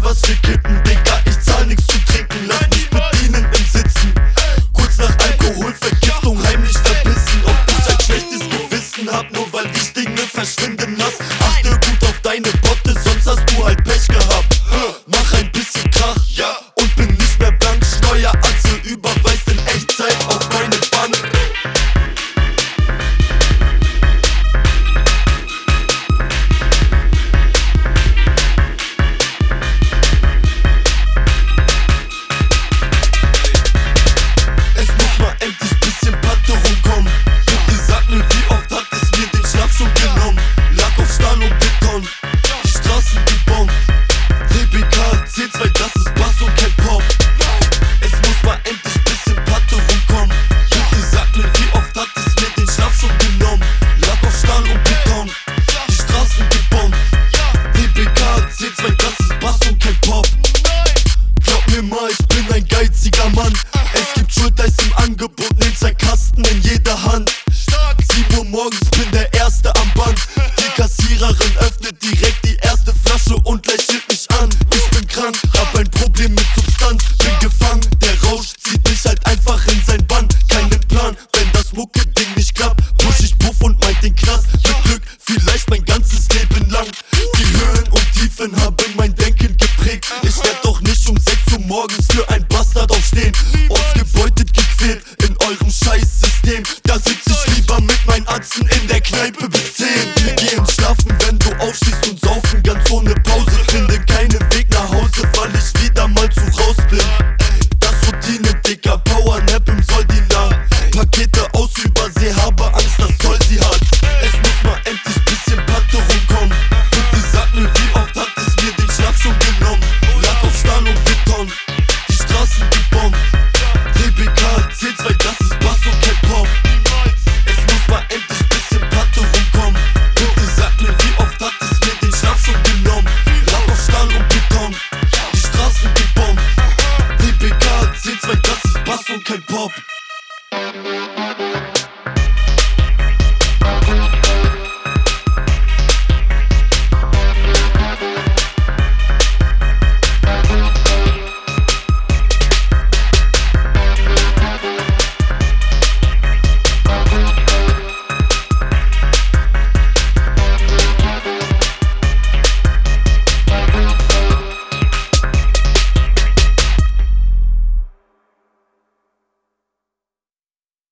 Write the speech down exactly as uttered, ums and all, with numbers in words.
was wir kippen, Digga, ich zahl nix zu trinken, lass mich bedienen im Sitzen. Kurz nach Alkoholvergiftung heimlich verbissen, ob ich ein schlechtes Gewissen hab, nur weil ich Dinge verschwinden lass. Achte gut auf deine Botte, sonst hast du halt Pech gehabt. Mach ein bisschen Krach, ja, und bin nicht mehr blank. Steueratze überweist in Echtzeit auf meine Bank. Es muss mal endlich bisschen Patte rumkommen. Bitte sag mir, wie oft hat es mir den Schlaf schon genommen? Lag auf Stahl und Beton, die Straßen gebombt. D B K, C zwei, das ist Bass und kein Pop. Es muss mal endlich bisschen Patte rumkommen. Bitte sag mir, wie oft hat es mir den Schlaf schon genommen? Lag auf Stahl und Beton, die Straßen gebombt. D B K, C zwei, das ist Bass und kein Pop. Glaub mir mal, ich bin ein geiziger Mann. Es gibt Schulteis im Angebot, nehm zwei Kasten in jeder Hand. sieben Uhr morgens bin der Erste am Band. Die Kassiererin öffnet direkt die erste Flasche und lächelt mich an. Ich bin krank, hab ein Problem mit Substanz. Bin gefangen, der Rausch zieht mich halt einfach in sein Bann. Keinen Plan, wenn das Mucke-Ding nicht klappt, push ich Puff und meint den Knast. Mit Glück vielleicht mein ganzes Leben lang. Die Höhen und Tiefen haben mein Denken geprägt. Ich werd doch nicht um sechs Uhr morgens für ein Bastard aufstehen. Ausgebeutet, gequält in eurem Scheißsystem. Da sitz ich lieber mit meinen Atzen in der Kneipe bis zehn. Wir gehen schlafen, wenn du aufstehst, und saufen ganz ohne Pause. Finde keinen Weg nach Hause, weil ich wieder mal zu raus bin. Das Routine, Dicker, Powernap im Soldinar. Pakete aus Übersee, habe Angst, das Zoll sie hat. Es muss mal endlich bisschen Patte rumkommen. Bitte sag mir, wie oft hat es mir den Schlaf schon genommen? Lag auf Stahl und Beton, die Straßen gebombt. D B K, C zwei, das ist Bass und kein Pop. Es muss mal endlich bisschen Patte rumkommen. Bitte sag mir, wie oft hat es mir den Schlaf schon genommen? Lag auf Stahl und Beton, die Straßen gebombt. D B K, C zwei, das ist Bass und kein Pop.